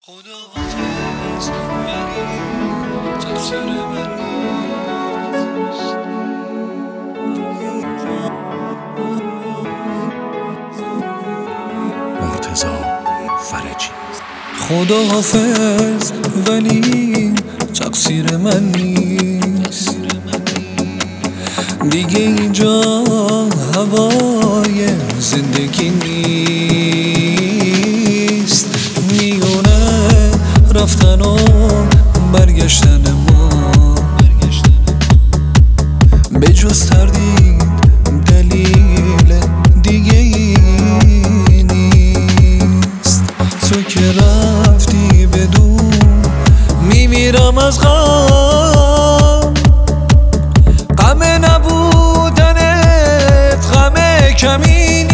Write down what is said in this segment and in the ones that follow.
خدا حافظ ولی تقصیر من نیست. مرتضی فرجی. خدا حافظ ولی تقصیر من نیست. دیگه اینجا هوای زندگی نیست. میونه رفتن و برگشتن ما به جز تردید دلیل دیگه ای نیست. تو که رفتی بدون میمیرم از غم نبودنت غم کمی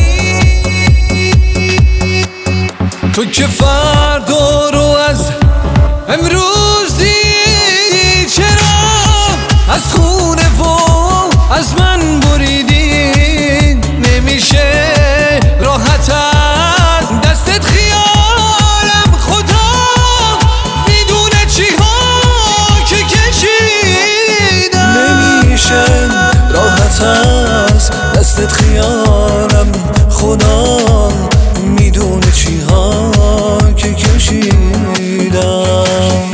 نیست. تو که فردا رو از امروز دیدی، چرا از خونه و از من بریدی؟ نمیشه راحت از دستت خیالم، خدا میدونه چی ها که کشیدم. نمیشه راحت از دستت خیالم، خدا میدونه چی ها که کشیدم.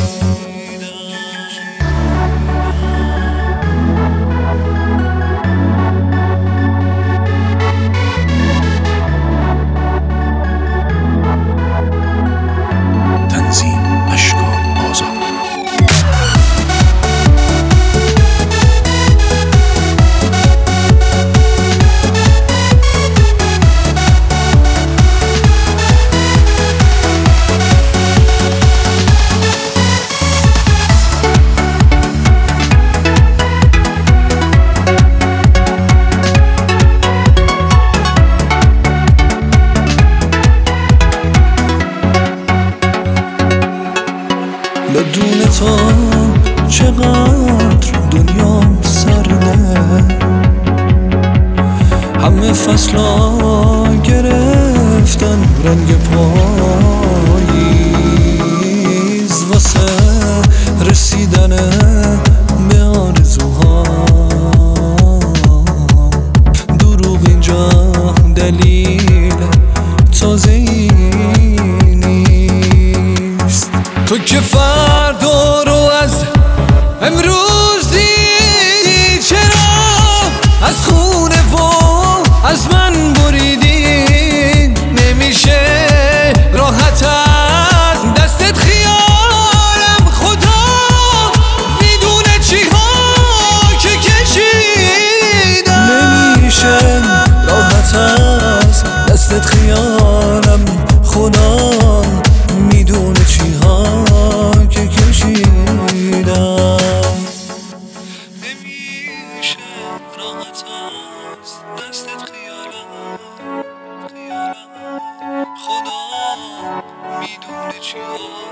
بدون تو چقدر دنیا سرده، همه فصلا گرفتن رنگ پاییز واسه رسیدن به آرزوها. دروغ اینجا دلیل تازه‌ای نیست. تو که فردا رو از امروز دیدی، چرا از خونه و از من بریدی؟ نمیشه راحت از دستت خیالم، خدا میدونه چی ها که کشیدم. نمیشه راحت از دستت خیالم، خدا میدونه چی ها که کشیدم. نمیشه راحت از دستت خیالم، خدا میدونه چی ها